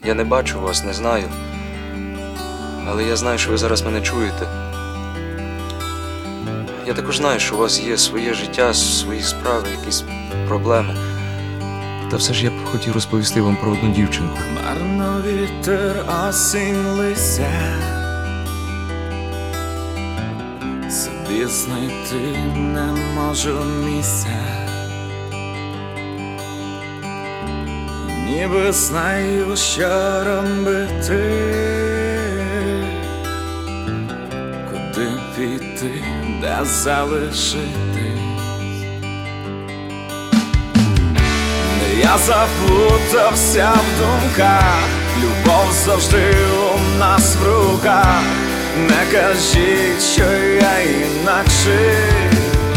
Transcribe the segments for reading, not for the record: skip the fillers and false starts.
Я не бачу вас, не знаю. Але я знаю, що ви зараз мене чуєте. Я також знаю, що у вас є своє життя, свої справи, якісь проблеми. Та все ж я б хотів розповісти вам про одну дівчинку. Марно вітер осінь лися, собі знайти не можу місця. Ніби знаю, що робити, куди піти, де залишитись. Я заплутався в думках, любов завжди у нас в руках. Не кажіть, що я інакший.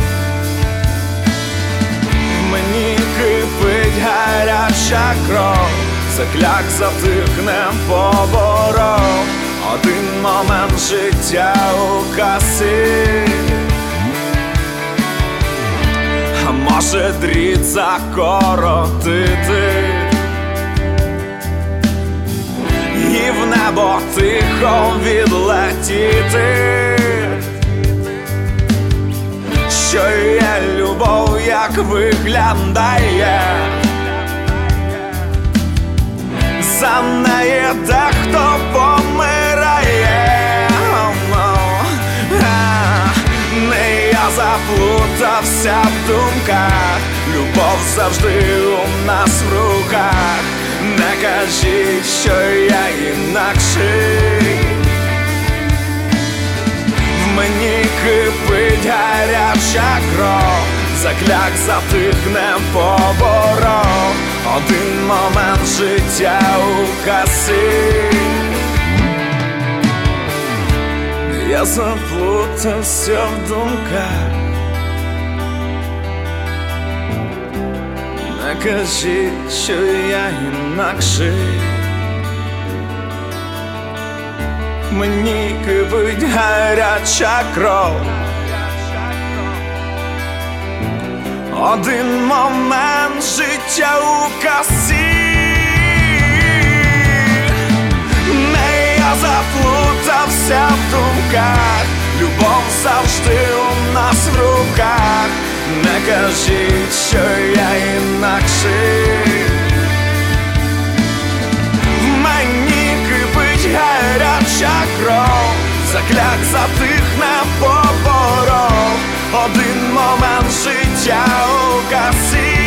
В мені кипить гаряча кров, закляк завдихнем поборов. Один момент життя у касі, а може дріт закоротити і в небо тихо відлетіти. Що є любов, як виглядає, за неї дехто помирає. Не я заплутався в думках, любов завжди у нас в руках. Не кажіть, що я інакший. В мені кипить гаряча кров, закляк затихне поборов. Один момент життя у касі. Я заплутався в думках. Не кажіть, що я інакший. Мені кипить гаряча кров. Один момент життя у касі. Не я заплутався в думках, любов завжди у нас в руках. Не кажіть, що я інакший. В мені кипить гаряча кров, закляк затихне поборов. Один момент життя у касі.